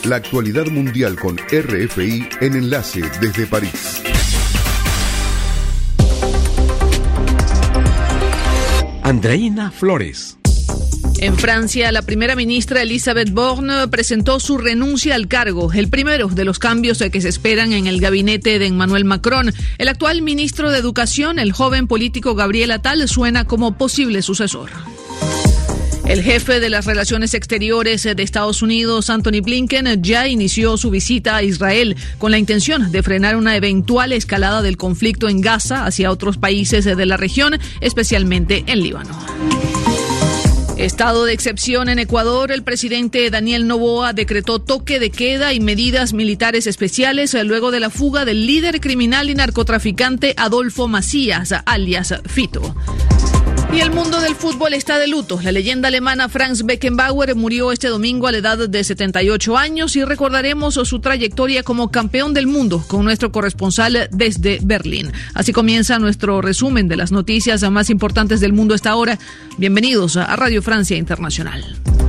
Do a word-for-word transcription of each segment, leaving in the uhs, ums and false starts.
La actualidad mundial con R F I en Enlace desde París. Andreina Flores. En Francia, la primera ministra Elisabeth Borne presentó su renuncia al cargo, el primero de los cambios que se esperan en el gabinete de Emmanuel Macron. El actual ministro de Educación, el joven político Gabriel Attal, suena como posible sucesor. El jefe de las relaciones exteriores de Estados Unidos, Antony Blinken, ya inició su visita a Israel con la intención de frenar una eventual escalada del conflicto en Gaza hacia otros países de la región, especialmente en Líbano. Estado de excepción en Ecuador. El presidente Daniel Noboa decretó toque de queda y medidas militares especiales luego de la fuga del líder criminal y narcotraficante Adolfo Macías, alias Fito. Y el mundo del fútbol está de luto. La leyenda alemana Franz Beckenbauer murió este domingo a la edad de setenta y ocho años y recordaremos su trayectoria como campeón del mundo con nuestro corresponsal desde Berlín. Así comienza nuestro resumen de las noticias más importantes del mundo hasta ahora. Bienvenidos a Radio Francia Internacional.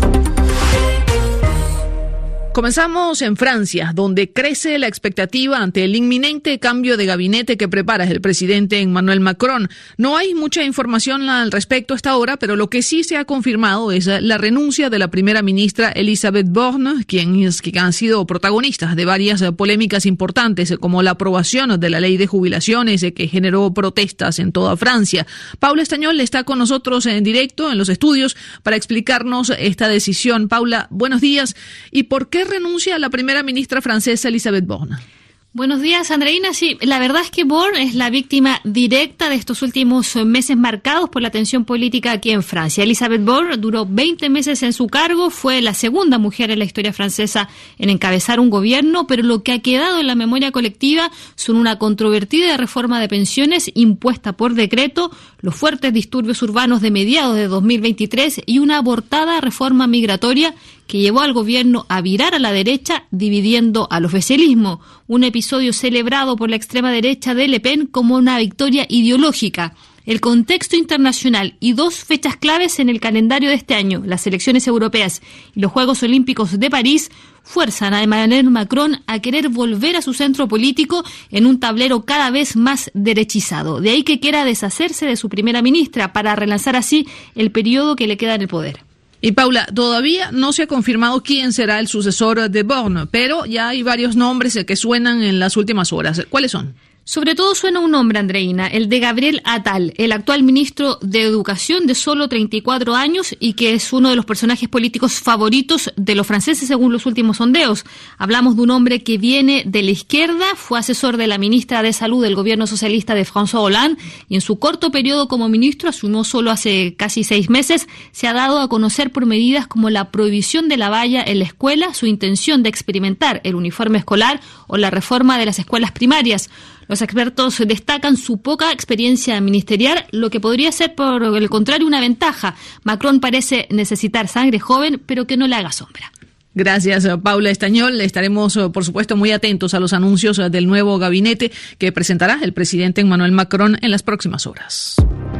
Comenzamos en Francia, donde crece la expectativa ante el inminente cambio de gabinete que prepara el presidente Emmanuel Macron. No hay mucha información al respecto hasta ahora, pero lo que sí se ha confirmado es la renuncia de la primera ministra Elisabeth Borne, quienes que han sido protagonistas de varias polémicas importantes, como la aprobación de la ley de jubilaciones que generó protestas en toda Francia. Paula Estañol está con nosotros en directo en los estudios para explicarnos esta decisión. Paula, buenos días. ¿Y por qué renuncia la primera ministra francesa Elisabeth Borne? Buenos días, Andreina. Sí, la verdad es que Borne es la víctima directa de estos últimos meses marcados por la tensión política aquí en Francia. Elisabeth Borne duró veinte meses en su cargo, fue la segunda mujer en la historia francesa en encabezar un gobierno, pero lo que ha quedado en la memoria colectiva son una controvertida reforma de pensiones impuesta por decreto, los fuertes disturbios urbanos de mediados de dos mil veintitrés y una abortada reforma migratoria que llevó al gobierno a virar a la derecha, dividiendo al oficialismo. Un episodio celebrado por la extrema derecha de Le Pen como una victoria ideológica. El contexto internacional y dos fechas claves en el calendario de este año, las elecciones europeas y los Juegos Olímpicos de París, fuerzan a Emmanuel Macron a querer volver a su centro político en un tablero cada vez más derechizado. De ahí que quiera deshacerse de su primera ministra para relanzar así el periodo que le queda en el poder. Y Paula, todavía no se ha confirmado quién será el sucesor de Borne, pero ya hay varios nombres que suenan en las últimas horas. ¿Cuáles son? Sobre todo suena un nombre, Andreina, el de Gabriel Attal, el actual ministro de Educación de solo treinta y cuatro años y que es uno de los personajes políticos favoritos de los franceses según los últimos sondeos. Hablamos de un hombre que viene de la izquierda, fue asesor de la ministra de Salud del gobierno socialista de François Hollande y en su corto periodo como ministro, asumió solo hace casi seis meses, se ha dado a conocer por medidas como la prohibición de la valla en la escuela, su intención de experimentar el uniforme escolar o la reforma de las escuelas primarias. Los expertos destacan su poca experiencia ministerial, lo que podría ser, por el contrario, una ventaja. Macron parece necesitar sangre joven, pero que no le haga sombra. Gracias, Paula Estañol. Estaremos, por supuesto, muy atentos a los anuncios del nuevo gabinete que presentará el presidente Emmanuel Macron en las próximas horas.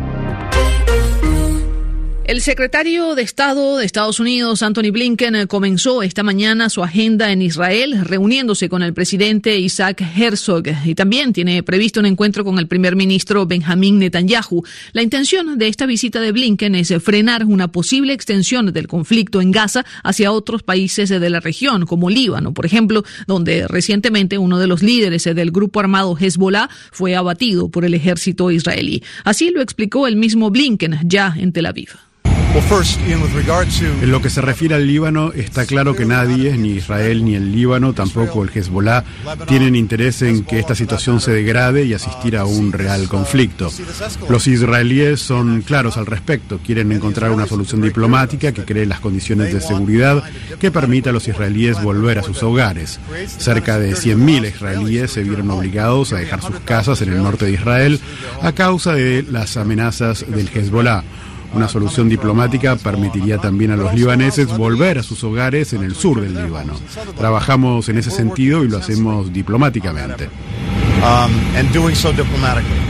El secretario de Estado de Estados Unidos, Antony Blinken, comenzó esta mañana su agenda en Israel, reuniéndose con el presidente Isaac Herzog y también tiene previsto un encuentro con el primer ministro Benjamín Netanyahu. La intención de esta visita de Blinken es frenar una posible extensión del conflicto en Gaza hacia otros países de la región, como Líbano, por ejemplo, donde recientemente uno de los líderes del grupo armado Hezbollah fue abatido por el ejército israelí. Así lo explicó el mismo Blinken ya en Tel Aviv. En lo que se refiere al Líbano, está claro que nadie, ni Israel ni el Líbano, tampoco el Hezbollah, tienen interés en que esta situación se degrade y asistir a un real conflicto. Los israelíes son claros al respecto, quieren encontrar una solución diplomática que cree las condiciones de seguridad que permita a los israelíes volver a sus hogares. Cerca de cien mil israelíes se vieron obligados a dejar sus casas en el norte de Israel a causa de las amenazas del Hezbollah. Una solución diplomática permitiría también a los libaneses volver a sus hogares en el sur del Líbano. Trabajamos en ese sentido y lo hacemos diplomáticamente.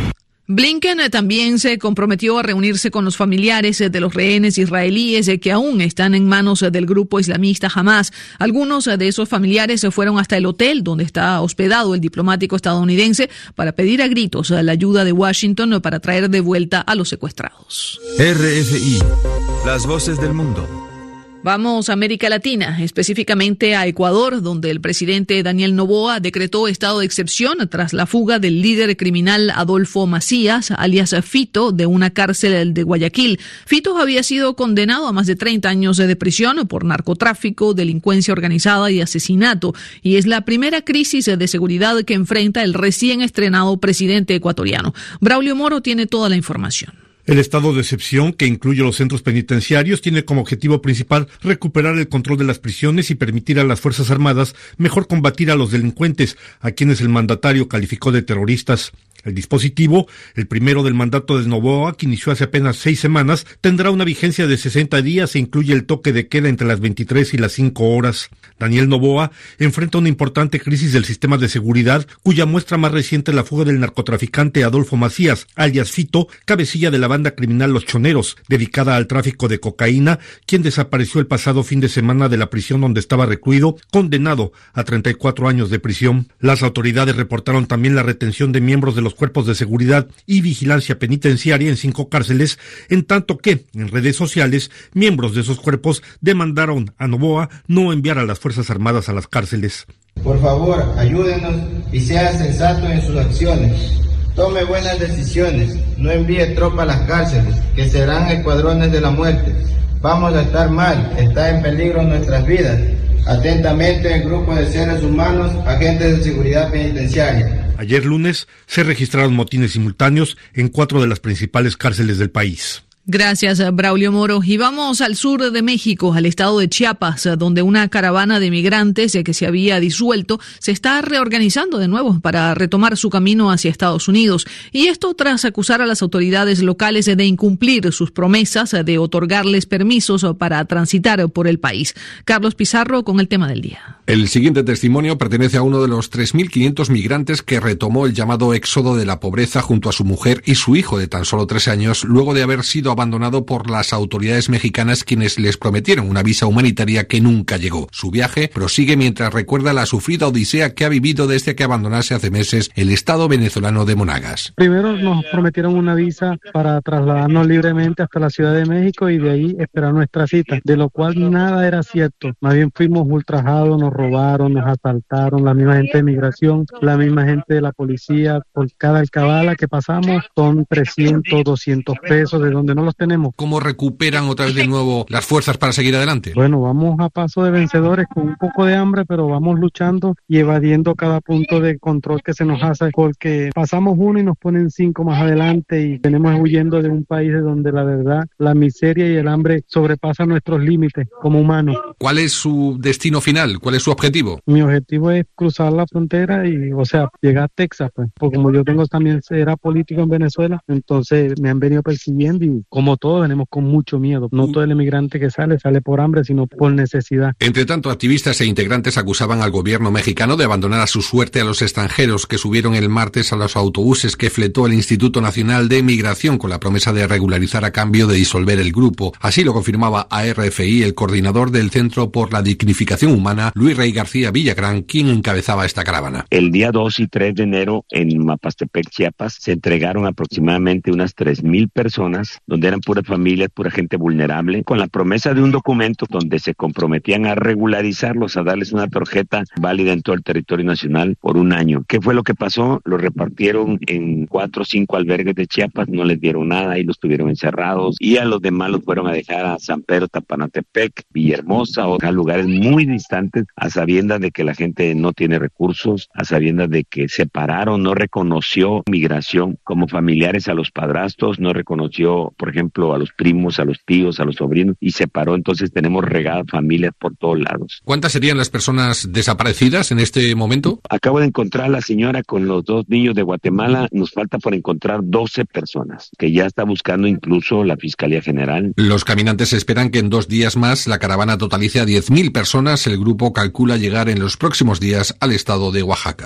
Blinken también se comprometió a reunirse con los familiares de los rehenes israelíes que aún están en manos del grupo islamista Hamas. Algunos de esos familiares fueron hasta el hotel donde está hospedado el diplomático estadounidense para pedir a gritos la ayuda de Washington para traer de vuelta a los secuestrados. R F I, las voces del mundo. Vamos a América Latina, específicamente a Ecuador, donde el presidente Daniel Noboa decretó estado de excepción tras la fuga del líder criminal Adolfo Macías, alias Fito, de una cárcel de Guayaquil. Fito había sido condenado a más de treinta años de prisión por narcotráfico, delincuencia organizada y asesinato, y es la primera crisis de seguridad que enfrenta el recién estrenado presidente ecuatoriano. Braulio Moro tiene toda la información. El estado de excepción, que incluye los centros penitenciarios, tiene como objetivo principal recuperar el control de las prisiones y permitir a las Fuerzas Armadas mejor combatir a los delincuentes, a quienes el mandatario calificó de terroristas. El dispositivo, el primero del mandato de Noboa, que inició hace apenas seis semanas, tendrá una vigencia de sesenta días e incluye el toque de queda entre las veintitrés y las cinco horas. Daniel Noboa enfrenta una importante crisis del sistema de seguridad, cuya muestra más reciente es la fuga del narcotraficante Adolfo Macías, alias Fito, cabecilla de la banda criminal Los Choneros, dedicada al tráfico de cocaína, quien desapareció el pasado fin de semana de la prisión donde estaba recluido, condenado a treinta y cuatro años de prisión. Las autoridades reportaron también la retención de miembros de los cuerpos de seguridad y vigilancia penitenciaria en cinco cárceles, en tanto que, en redes sociales, miembros de esos cuerpos demandaron a Noboa no enviar a las Fuerzas Armadas a las cárceles. Por favor, ayúdenos y sea sensato en sus acciones. Tome buenas decisiones, no envíe tropas a las cárceles, que serán escuadrones de la muerte. Vamos a estar mal, está en peligro nuestras vidas. Atentamente, el grupo de seres humanos, agentes de seguridad penitenciaria. Ayer lunes se registraron motines simultáneos en cuatro de las principales cárceles del país. Gracias, Braulio Moro. Y vamos al sur de México, al estado de Chiapas, donde una caravana de migrantes que se había disuelto se está reorganizando de nuevo para retomar su camino hacia Estados Unidos. Y esto tras acusar a las autoridades locales de incumplir sus promesas de otorgarles permisos para transitar por el país. Carlos Pizarro con el tema del día. El siguiente testimonio pertenece a uno de los tres mil quinientos migrantes que retomó el llamado éxodo de la pobreza junto a su mujer y su hijo de tan solo tres años, luego de haber sido abandonado por las autoridades mexicanas, quienes les prometieron una visa humanitaria que nunca llegó. Su viaje prosigue mientras recuerda la sufrida odisea que ha vivido desde que abandonase hace meses el estado venezolano de Monagas. Primero nos prometieron una visa para trasladarnos libremente hasta la Ciudad de México y de ahí esperar nuestra cita, de lo cual nada era cierto. Más bien fuimos ultrajados, nos robaron, nos asaltaron, la misma gente de migración, la misma gente de la policía. Por cada alcabala que pasamos son trescientos, doscientos pesos, de donde no los tenemos. ¿Cómo recuperan otra vez de nuevo las fuerzas para seguir adelante? Bueno, vamos a paso de vencedores con un poco de hambre, pero vamos luchando y evadiendo cada punto de control que se nos hace, porque pasamos uno y nos ponen cinco más adelante y tenemos huyendo de un país de donde la verdad, la miseria y el hambre sobrepasan nuestros límites como humanos. ¿Cuál es su destino final? ¿Cuál es su objetivo? Mi objetivo es cruzar la frontera y, o sea, llegar a Texas, pues, porque como yo tengo también, era político en Venezuela, entonces me han venido persiguiendo y como todos venimos con mucho miedo. No todo el emigrante que sale, sale por hambre, sino por necesidad. Entre tanto, activistas e integrantes acusaban al gobierno mexicano de abandonar a su suerte a los extranjeros que subieron el martes a los autobuses que fletó el Instituto Nacional de Migración con la promesa de regularizar a cambio de disolver el grupo. Así lo confirmaba a R F I el coordinador del Centro por la Dignificación Humana, Luis Rey García Villagrán, quien encabezaba esta caravana. El día dos y tres de enero en Mapastepec, Chiapas, se entregaron aproximadamente unas tres mil personas, donde eran puras familias, pura gente vulnerable, con la promesa de un documento donde se comprometían a regularizarlos, a darles una tarjeta válida en todo el territorio nacional por un año. ¿Qué fue lo que pasó? Los repartieron en cuatro o cinco albergues de Chiapas, no les dieron nada y los tuvieron encerrados, y a los demás los fueron a dejar a San Pedro Tapanatepec, Villahermosa, o a lugares muy distantes, a sabiendas de que la gente no tiene recursos, a sabiendas de que separaron, no reconoció migración como familiares a los padrastros, no reconoció, por ejemplo, a los primos, a los tíos, a los sobrinos, y separó. Entonces tenemos regadas familias por todos lados. ¿Cuántas serían las personas desaparecidas en este momento? Acabo de encontrar a la señora con los dos niños de Guatemala. Nos falta por encontrar doce personas, que ya está buscando incluso la Fiscalía General. Los caminantes esperan que en dos días más la caravana totalice a diez mil personas. El grupo calcula llegar en los próximos días al estado de Oaxaca.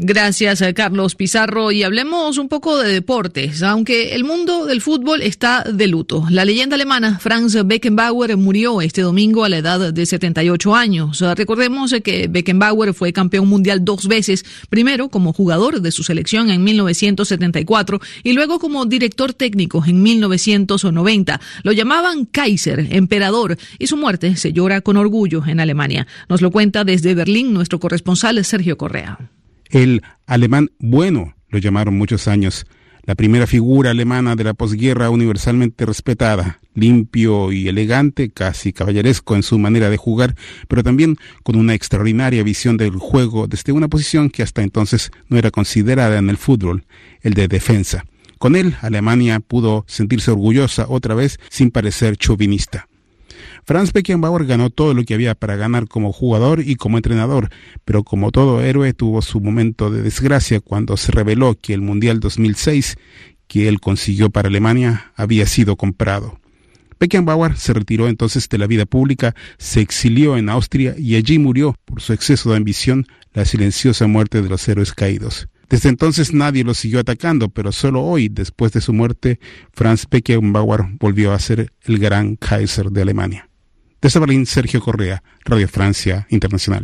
Gracias, Carlos Pizarro. Y hablemos un poco de deportes. Aunque el mundo del fútbol está de luto, la leyenda alemana Franz Beckenbauer murió este domingo a la edad de setenta y ocho años. Recordemos que Beckenbauer fue campeón mundial dos veces, primero como jugador de su selección en mil novecientos setenta y cuatro y luego como director técnico en mil novecientos noventa. Lo llamaban Kaiser, emperador, y su muerte se llora con orgullo en Alemania. Nos lo cuenta desde Berlín nuestro corresponsal Sergio Correa. El alemán bueno lo llamaron muchos años, la primera figura alemana de la posguerra universalmente respetada, limpio y elegante, casi caballeresco en su manera de jugar, pero también con una extraordinaria visión del juego desde una posición que hasta entonces no era considerada en el fútbol, el de defensa. Con él, Alemania pudo sentirse orgullosa otra vez sin parecer chauvinista. Franz Beckenbauer ganó todo lo que había para ganar como jugador y como entrenador, pero como todo héroe tuvo su momento de desgracia cuando se reveló que el Mundial dos mil seis, que él consiguió para Alemania, había sido comprado. Beckenbauer se retiró entonces de la vida pública, se exilió en Austria y allí murió por su exceso de ambición, la silenciosa muerte de los héroes caídos. Desde entonces nadie lo siguió atacando, pero solo hoy, después de su muerte, Franz Beckenbauer volvió a ser el gran Kaiser de Alemania. Desde Berlín, Sergio Correa, Radio Francia Internacional.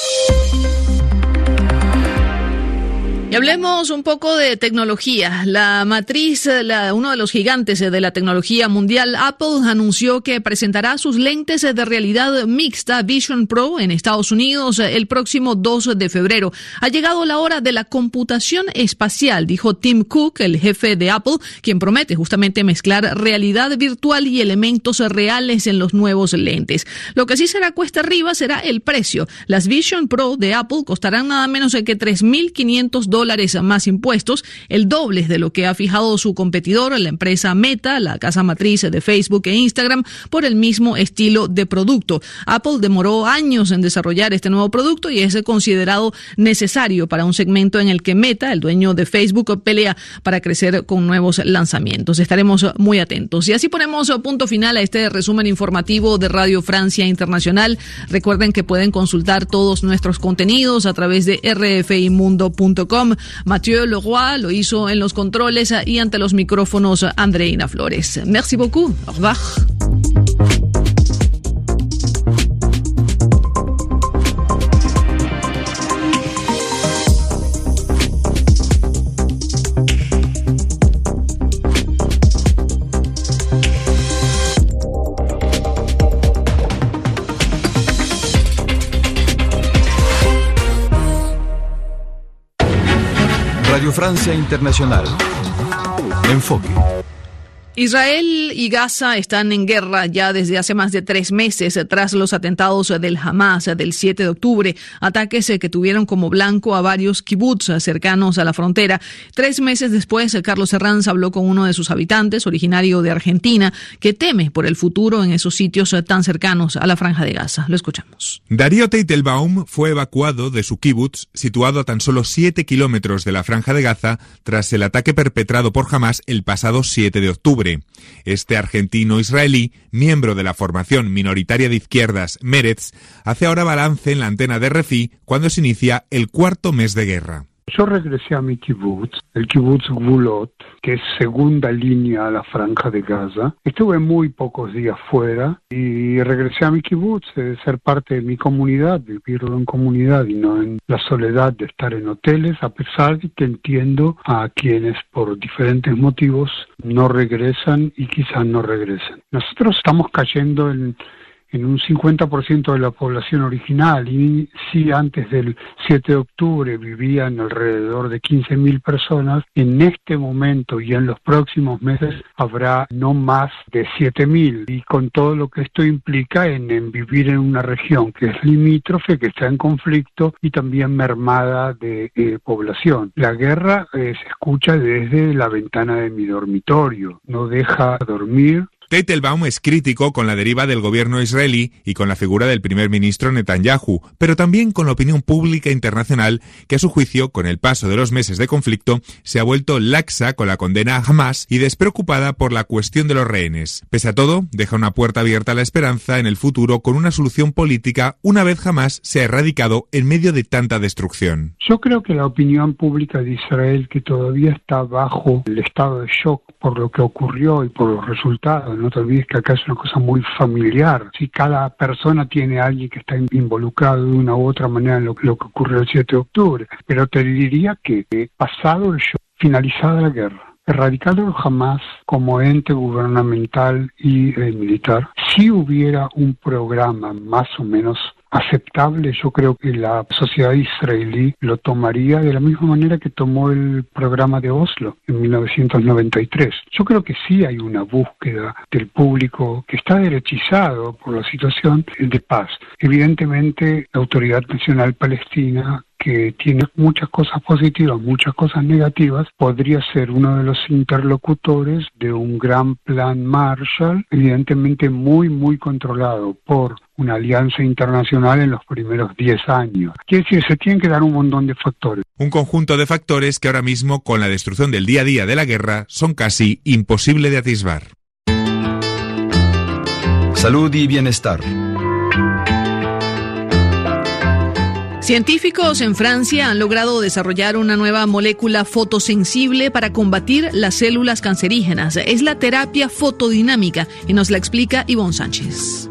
Y hablemos un poco de tecnología. La matriz, la, uno de los gigantes de la tecnología mundial, Apple, anunció que presentará sus lentes de realidad mixta Vision Pro en Estados Unidos el próximo dos de febrero. Ha llegado la hora de la computación espacial, dijo Tim Cook, el jefe de Apple, quien promete justamente mezclar realidad virtual y elementos reales en los nuevos lentes. Lo que sí será cuesta arriba será el precio. Las Vision Pro de Apple costarán nada menos que tres mil quinientos dólares más impuestos, el doble de lo que ha fijado su competidor, la empresa Meta, la casa matriz de Facebook e Instagram, por el mismo estilo de producto. Apple demoró años en desarrollar este nuevo producto y es considerado necesario para un segmento en el que Meta, el dueño de Facebook, pelea para crecer con nuevos lanzamientos. Estaremos muy atentos. Y así ponemos punto final a este resumen informativo de Radio Francia Internacional. Recuerden que pueden consultar todos nuestros contenidos a través de r f i mundo punto com. Mathieu Leroy lo hizo en los controles y ante los micrófonos Andreina Flores. Merci beaucoup. Au revoir. Radio Francia Internacional. Enfoque. Israel y Gaza están en guerra ya desde hace más de tres meses tras los atentados del Hamas del siete de octubre, ataques que tuvieron como blanco a varios kibbutz cercanos a la frontera. Tres meses después, Carlos Herranz habló con uno de sus habitantes, originario de Argentina, que teme por el futuro en esos sitios tan cercanos a la Franja de Gaza. Lo escuchamos. Darío Teitelbaum fue evacuado de su kibutz, situado a tan solo siete kilómetros de la Franja de Gaza, tras el ataque perpetrado por Hamas el pasado siete de octubre. Este argentino-israelí, miembro de la formación minoritaria de izquierdas Meretz, hace ahora balance en la antena de R F I cuando se inicia el cuarto mes de guerra. Yo regresé a mi kibutz, el kibutz Gvulot, que es segunda línea a la Franja de Gaza. Estuve muy pocos días fuera y regresé a mi kibutz, de ser parte de mi comunidad, vivirlo en comunidad y no en la soledad de estar en hoteles, a pesar de que entiendo a quienes por diferentes motivos no regresan y quizás no regresen. Nosotros estamos cayendo en... en un cincuenta por ciento de la población original, y si antes del siete de octubre vivían alrededor de quince mil personas, en este momento y en los próximos meses habrá no más de siete mil, y con todo lo que esto implica en, en vivir en una región que es limítrofe, que está en conflicto y también mermada de eh, población. La guerra eh, se escucha desde la ventana de mi dormitorio, no deja dormir. Teitelbaum es crítico con la deriva del gobierno israelí y con la figura del primer ministro Netanyahu, pero también con la opinión pública internacional que a su juicio, con el paso de los meses de conflicto, se ha vuelto laxa con la condena a Hamás y despreocupada por la cuestión de los rehenes. Pese a todo, deja una puerta abierta a la esperanza en el futuro con una solución política una vez Hamás sea erradicado en medio de tanta destrucción. Yo creo que la opinión pública de Israel, que todavía está bajo el estado de shock por lo que ocurrió y por los resultados, no te olvides que acá es una cosa muy familiar. Si cada persona tiene a alguien que está involucrado de una u otra manera en lo, lo que ocurrió el siete de octubre. Pero te diría que, eh, pasado el shock, finalizada la guerra, erradicado Hamás como ente gubernamental y eh, militar, si hubiera un programa más o menos aceptable, yo creo que la sociedad israelí lo tomaría de la misma manera que tomó el programa de Oslo en mil novecientos noventa y tres. Yo creo que sí hay una búsqueda del público que está derechizado por la situación de paz. Evidentemente, la Autoridad Nacional Palestina, que tiene muchas cosas positivas, muchas cosas negativas, podría ser uno de los interlocutores de un gran plan Marshall, evidentemente muy, muy controlado por una alianza internacional en los primeros diez años. Quiere decir, se tienen que dar un montón de factores. Un conjunto de factores que ahora mismo, con la destrucción del día a día de la guerra, son casi imposible de atisbar. Salud y bienestar. Científicos en Francia han logrado desarrollar una nueva molécula fotosensible para combatir las células cancerígenas. Es la terapia fotodinámica y nos la explica Ivonne Sánchez.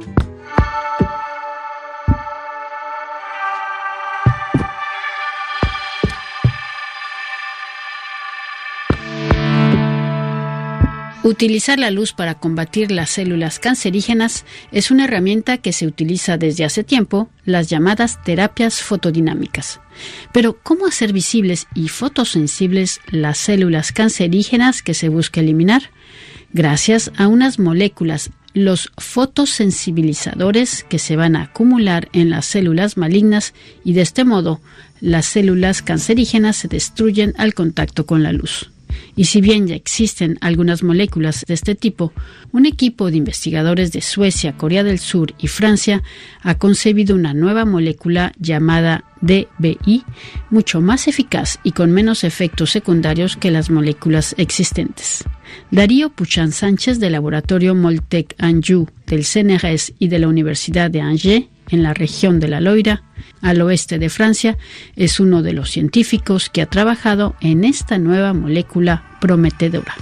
Utilizar la luz para combatir las células cancerígenas es una herramienta que se utiliza desde hace tiempo, las llamadas terapias fotodinámicas. Pero, ¿cómo hacer visibles y fotosensibles las células cancerígenas que se busca eliminar? Gracias a unas moléculas, los fotosensibilizadores, que se van a acumular en las células malignas y de este modo las células cancerígenas se destruyen al contacto con la luz. Y si bien ya existen algunas moléculas de este tipo, un equipo de investigadores de Suecia, Corea del Sur y Francia ha concebido una nueva molécula llamada D B I, mucho más eficaz y con menos efectos secundarios que las moléculas existentes. Darío Puchan Sánchez, del laboratorio Moltec Anjou del C N R S y de la Universidad de Angers, en la región de la Loira, al oeste de Francia, es uno de los científicos que ha trabajado en esta nueva molécula prometedora.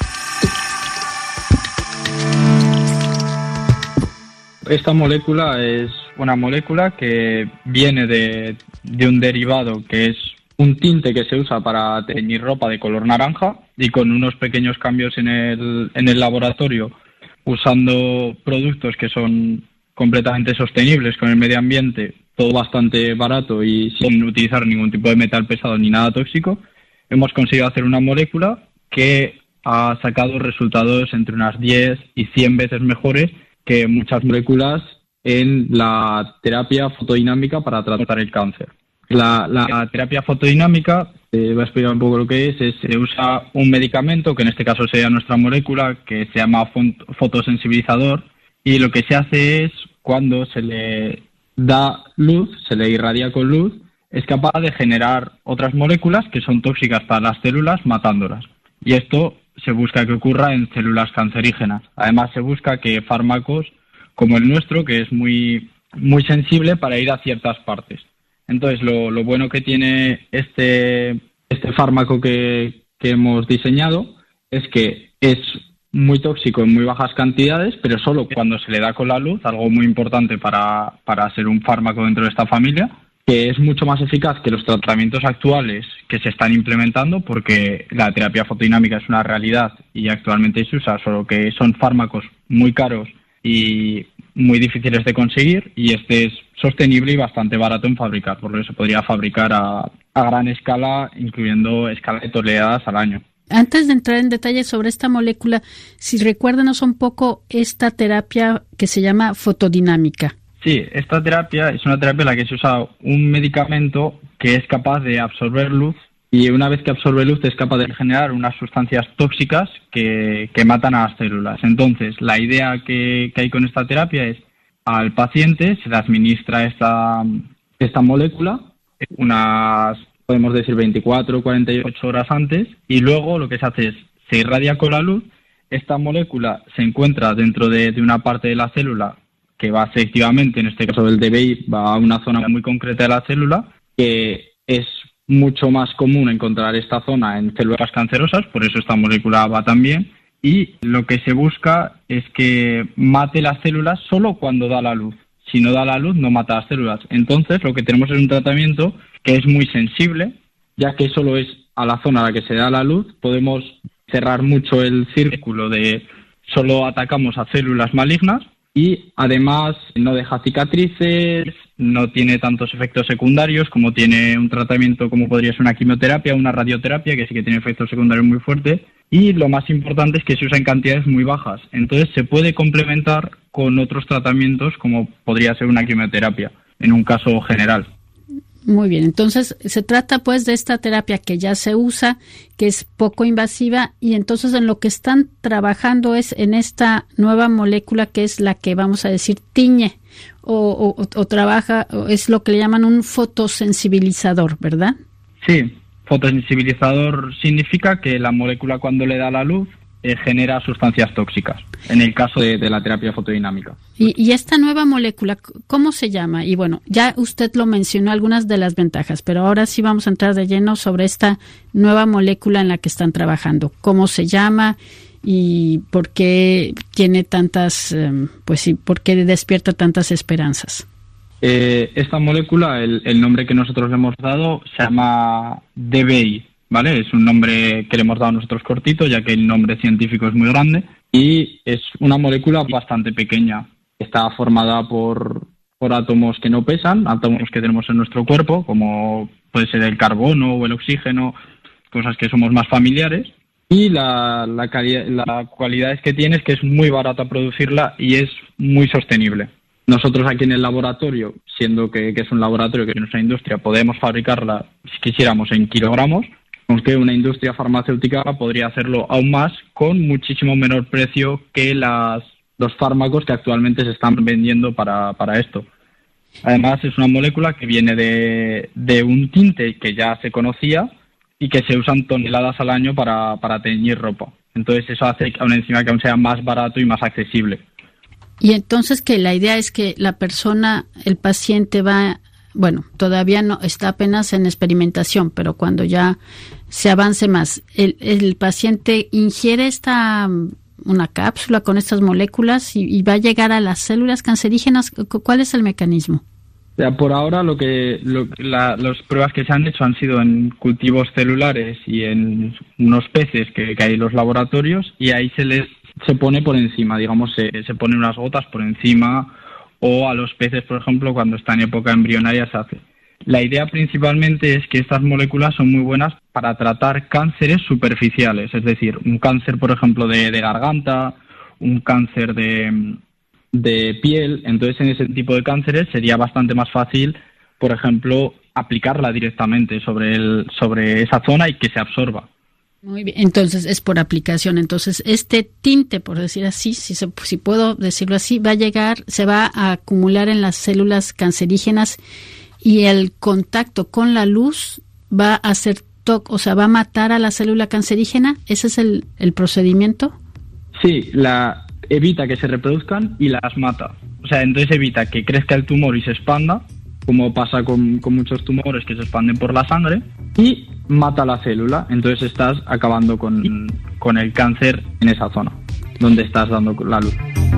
Esta molécula es una molécula que viene de, de un derivado que es un tinte que se usa para teñir ropa de color naranja, y con unos pequeños cambios en el, en el laboratorio, usando productos que son completamente sostenibles con el medio ambiente, todo bastante barato y sin utilizar ningún tipo de metal pesado ni nada tóxico, hemos conseguido hacer una molécula que ha sacado resultados entre unas diez y cien veces mejores que muchas moléculas en la terapia fotodinámica para tratar el cáncer. La, la terapia fotodinámica, eh, voy a explicar un poco lo que es, es se usa un medicamento, que en este caso sería nuestra molécula, que se llama fotosensibilizador, y lo que se hace es, cuando se le da luz, se le irradia con luz, es capaz de generar otras moléculas que son tóxicas para las células, matándolas. Y esto se busca que ocurra en células cancerígenas. Además, se busca que fármacos como el nuestro, que es muy, muy sensible para ir a ciertas partes. Entonces, lo, lo bueno que tiene este, este fármaco que, que hemos diseñado es que es muy tóxico en muy bajas cantidades, pero solo cuando se le da con la luz, algo muy importante para, para ser un fármaco dentro de esta familia, que es mucho más eficaz que los tratamientos actuales que se están implementando, porque la terapia fotodinámica es una realidad y actualmente se usa, solo que son fármacos muy caros y muy difíciles de conseguir, y este es sostenible y bastante barato en fabricar, por lo que se podría fabricar a, a gran escala, incluyendo escala de toneladas al año. Antes de entrar en detalle sobre esta molécula, si recuérdanos un poco esta terapia que se llama fotodinámica. Sí, esta terapia es una terapia en la que se usa un medicamento que es capaz de absorber luz y una vez que absorbe luz es capaz de generar unas sustancias tóxicas que, que matan a las células. Entonces, la idea que, que hay con esta terapia es al paciente se le administra esta, esta molécula unas, podemos decir, veinticuatro o cuarenta y ocho horas antes, y luego lo que se hace es, se irradia con la luz, esta molécula se encuentra dentro de, de una parte de la célula que va selectivamente, en este caso del D B I, va a una zona muy concreta de la célula, que es mucho más común encontrar esta zona en células cancerosas, por eso esta molécula va también, y lo que se busca es que mate las células solo cuando da la luz. Si no da la luz, no mata las células. Entonces, lo que tenemos es un tratamiento que es muy sensible, ya que solo es a la zona a la que se da la luz. Podemos cerrar mucho el círculo de solo atacamos a células malignas y además no deja cicatrices, no tiene tantos efectos secundarios como tiene un tratamiento como podría ser una quimioterapia o una radioterapia, que sí que tiene efectos secundarios muy fuertes. Y lo más importante es que se usa en cantidades muy bajas. Entonces se puede complementar con otros tratamientos como podría ser una quimioterapia, en un caso general. Muy bien, entonces se trata pues de esta terapia que ya se usa, que es poco invasiva, y entonces en lo que están trabajando es en esta nueva molécula que es la que vamos a decir tiñe o, o, o trabaja, o es lo que le llaman un fotosensibilizador, ¿verdad? Sí, fotosensibilizador significa que la molécula cuando le da la luz eh, genera sustancias tóxicas, en el caso de, de la terapia fotodinámica. Y, y esta nueva molécula, ¿cómo se llama? Y bueno, ya usted lo mencionó, algunas de las ventajas, pero ahora sí vamos a entrar de lleno sobre esta nueva molécula en la que están trabajando. ¿Cómo se llama y por qué tiene tantas, eh, pues sí, por qué despierta tantas esperanzas? Eh, esta molécula, el, el nombre que nosotros le hemos dado, se llama D B I, ¿vale? Es un nombre que le hemos dado nosotros cortito, ya que el nombre científico es muy grande, y es una molécula bastante pequeña. Está formada por, por átomos que no pesan, átomos que tenemos en nuestro cuerpo, como puede ser el carbono o el oxígeno, cosas que somos más familiares. Y la, la, cali- la cualidad es que tiene es que es muy barata producirla y es muy sostenible. Nosotros aquí en el laboratorio, siendo que, que es un laboratorio que es nuestra industria, podemos fabricarla, si quisiéramos, en kilogramos, aunque una industria farmacéutica podría hacerlo aún más con muchísimo menor precio que las, los fármacos que actualmente se están vendiendo para, para esto. Además, es una molécula que viene de, de un tinte que ya se conocía y que se usan toneladas al año para, para teñir ropa. Entonces, eso hace aún encima que aún sea más barato y más accesible. Y entonces que la idea es que la persona, el paciente va, bueno, todavía no está apenas en experimentación, pero cuando ya se avance más, el, el paciente ingiere esta una cápsula con estas moléculas y, y va a llegar a las células cancerígenas. ¿Cuál es el mecanismo? O sea, por ahora lo que lo, la, las pruebas que se han hecho han sido en cultivos celulares y en unos peces que, que hay en los laboratorios, y ahí se les se pone por encima, digamos, se, se ponen unas gotas por encima, o a los peces, por ejemplo, cuando está en época embrionaria se hace. La idea principalmente es que estas moléculas son muy buenas para tratar cánceres superficiales, es decir, un cáncer, por ejemplo, de, de garganta, un cáncer de, de piel. Entonces, en ese tipo de cánceres sería bastante más fácil, por ejemplo, aplicarla directamente sobre, el, sobre esa zona y que se absorba. Muy bien, entonces es por aplicación. Entonces este tinte, por decir así, si, se, si puedo decirlo así, va a llegar, se va a acumular en las células cancerígenas y el contacto con la luz va a hacer toc, o sea, va a matar a la célula cancerígena. ¿Ese es el, el procedimiento? Sí, la evita que se reproduzcan y las mata. O sea, entonces evita que crezca el tumor y se expanda, como pasa con, con muchos tumores que se expanden por la sangre, y mata la célula. Entonces estás acabando con, con el cáncer en esa zona donde estás dando la luz.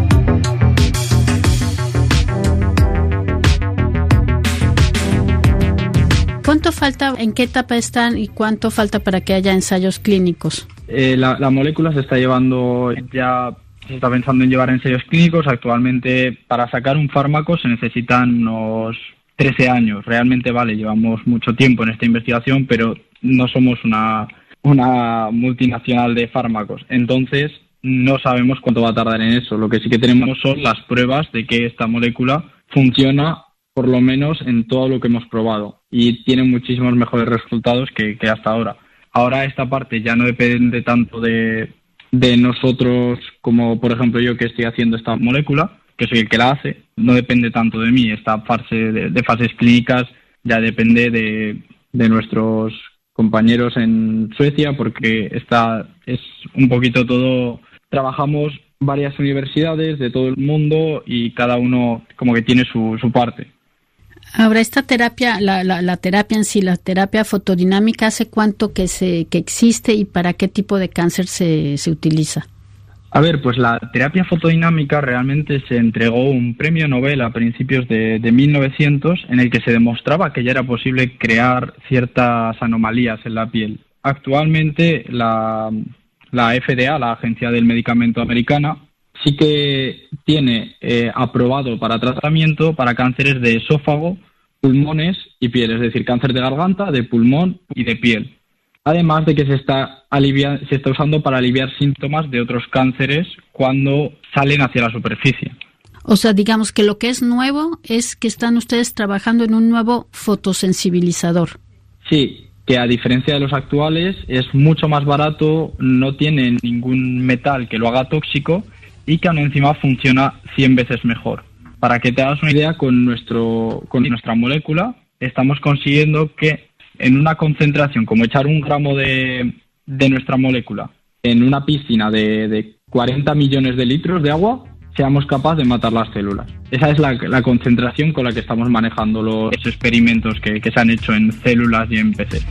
¿Cuánto falta, en qué etapa están y cuánto falta para que haya ensayos clínicos? Eh, la, la molécula se está llevando ya... Se está pensando en llevar ensayos clínicos. Actualmente, para sacar un fármaco se necesitan unos trece años. Realmente, vale, llevamos mucho tiempo en esta investigación, pero no somos una, una multinacional de fármacos. Entonces, no sabemos cuánto va a tardar en eso. Lo que sí que tenemos son las pruebas de que esta molécula funciona, por lo menos en todo lo que hemos probado. y tiene muchísimos mejores resultados que, que hasta ahora. Ahora esta parte ya no depende tanto de, de nosotros como, por ejemplo, yo que estoy haciendo esta molécula, que soy el que la hace, no depende tanto de mí. Esta fase de, de fases clínicas ya depende de, de nuestros compañeros en Suecia, porque esta es un poquito todo, trabajamos varias universidades de todo el mundo y cada uno como que tiene su, su parte. Ahora, esta terapia, la, la, la terapia en sí, la terapia fotodinámica, ¿hace cuánto que se que existe y para qué tipo de cáncer se, se utiliza? A ver, pues la terapia fotodinámica realmente se entregó un premio Nobel a principios de, de mil novecientos en el que se demostraba que ya era posible crear ciertas anomalías en la piel. Actualmente la, la F D A, la Agencia del Medicamento Americana, sí que tiene eh, aprobado para tratamiento para cánceres de esófago, pulmones y piel, es decir, cáncer de garganta, de pulmón y de piel. Además de que se está alivia- se está usando para aliviar síntomas de otros cánceres cuando salen hacia la superficie. O sea, digamos que lo que es nuevo es que están ustedes trabajando en un nuevo fotosensibilizador. Sí, que a diferencia de los actuales es mucho más barato, no tiene ningún metal que lo haga tóxico y que aún encima funciona cien veces mejor. Para que te hagas una idea, con, nuestro, con nuestra molécula estamos consiguiendo que en una concentración, como echar un gramo de, de nuestra molécula en una piscina de, de cuarenta millones de litros de agua, seamos capaces de matar las células. Esa es la, la concentración con la que estamos manejando los experimentos que, que se han hecho en células y en P C.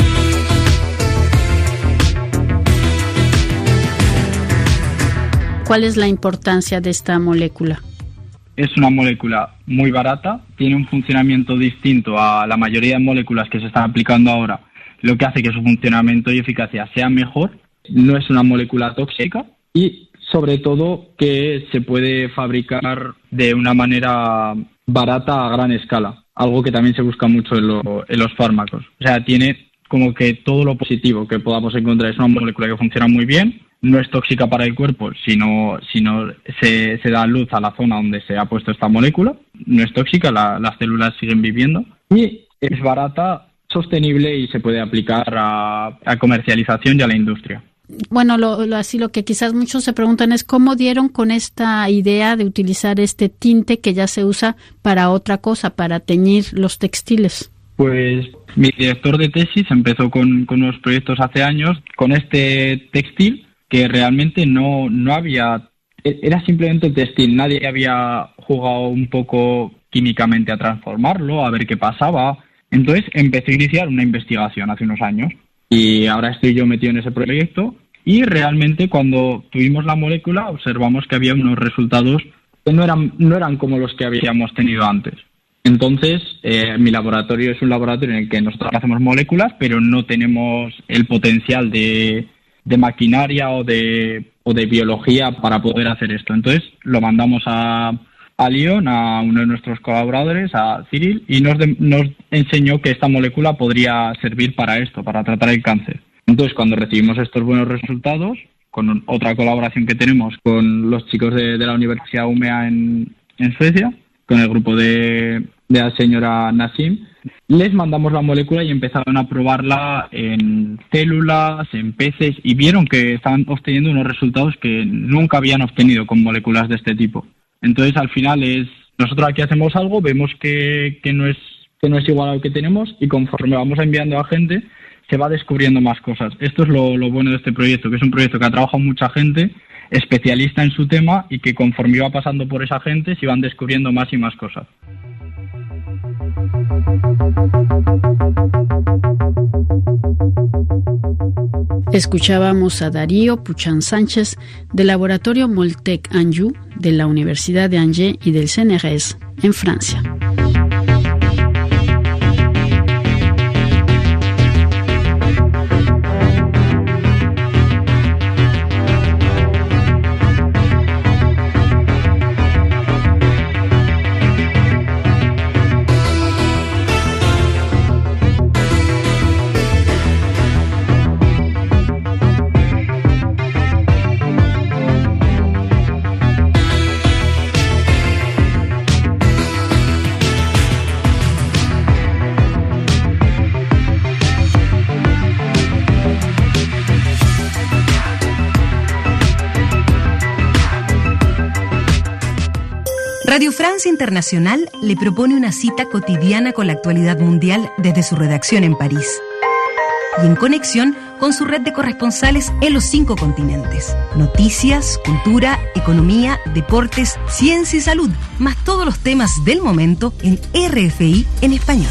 ¿Cuál es la importancia de esta molécula? Es una molécula muy barata, tiene un funcionamiento distinto a la mayoría de moléculas que se están aplicando ahora, lo que hace que su funcionamiento y eficacia sea mejor. No es una molécula tóxica y, sobre todo, que se puede fabricar de una manera barata a gran escala, algo que también se busca mucho en, lo, en los fármacos. O sea, tiene como que todo lo positivo que podamos encontrar. Es una molécula que funciona muy bien. No es tóxica para el cuerpo, sino, sino se, se da luz a la zona donde se ha puesto esta molécula. No es tóxica, la, las células siguen viviendo. Y es barata, sostenible y se puede aplicar a, a comercialización y a la industria. Bueno, lo, lo, así lo que quizás muchos se preguntan es cómo dieron con esta idea de utilizar este tinte que ya se usa para otra cosa, para teñir los textiles. Pues mi director de tesis empezó con, con unos proyectos hace años con este textil que realmente no, no había, era simplemente textil, nadie había jugado un poco químicamente a transformarlo, a ver qué pasaba. Entonces empecé a iniciar una investigación hace unos años y ahora estoy yo metido en ese proyecto y realmente cuando tuvimos la molécula observamos que había unos resultados que no eran, no eran como los que habíamos tenido antes. Entonces, eh, mi laboratorio es un laboratorio en el que nosotros hacemos moléculas, pero no tenemos el potencial de de maquinaria o de o de biología para poder hacer esto. Entonces lo mandamos a, a Lyon, a uno de nuestros colaboradores, a Cyril, y nos, de, nos enseñó que esta molécula podría servir para esto, para tratar el cáncer. Entonces cuando recibimos estos buenos resultados, con otra colaboración que tenemos con los chicos de, de la Universidad Umea en, en Suecia, con el grupo de, de la señora Nassim, les mandamos la molécula y empezaron a probarla en células, en peces, y vieron que estaban obteniendo unos resultados que nunca habían obtenido con moléculas de este tipo. Entonces, al final, es nosotros aquí hacemos algo, vemos que, que, no es, que no es igual a lo que tenemos, y conforme vamos enviando a gente, se va descubriendo más cosas. Esto es lo, lo bueno de este proyecto, que es un proyecto que ha trabajado mucha gente, especialista en su tema, y que conforme iba pasando por esa gente, se iban descubriendo más y más cosas. Escuchábamos a Darío Puchán Sánchez del laboratorio Moltec Anjou de la Universidad de Angers y del C N R S en Francia. Radio Francia Internacional le propone una cita cotidiana con la actualidad mundial desde su redacción en París y en conexión con su red de corresponsales en los cinco continentes. Noticias, cultura, economía, deportes, ciencia y salud, más todos los temas del momento en R F I en español.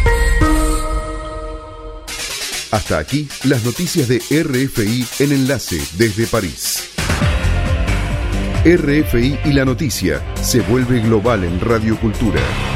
Hasta aquí las noticias de R F I en Enlace desde París. R F I y la noticia se vuelve global en Radio Cultura.